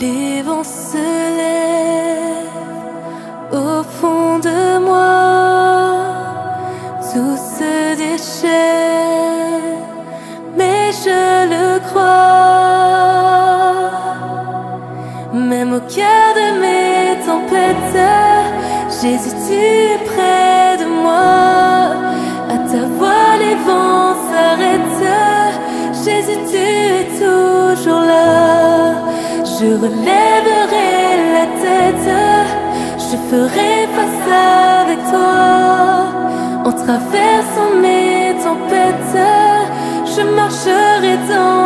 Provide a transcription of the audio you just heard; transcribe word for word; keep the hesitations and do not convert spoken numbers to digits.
Les vents se lèvent au fond de moi, tout se déchaîne, mais je le crois. Même au cœur de mes tempêtes, Jésus, tu es près de moi. À ta voix, les vents s'arrêtent. Jésus, tu es toujours là. Je relèverai la tête, je ferai face avec toi. En traversant mes tempêtes, je marcherai dans